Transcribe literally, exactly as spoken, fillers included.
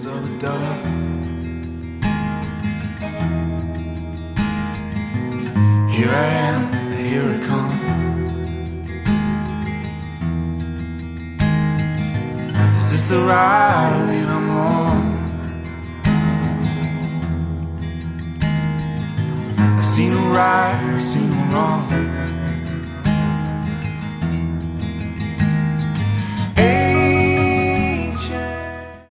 of a dove. Here I am, here I come. Is this the ride that I'm on? I see no right, I see no wrong.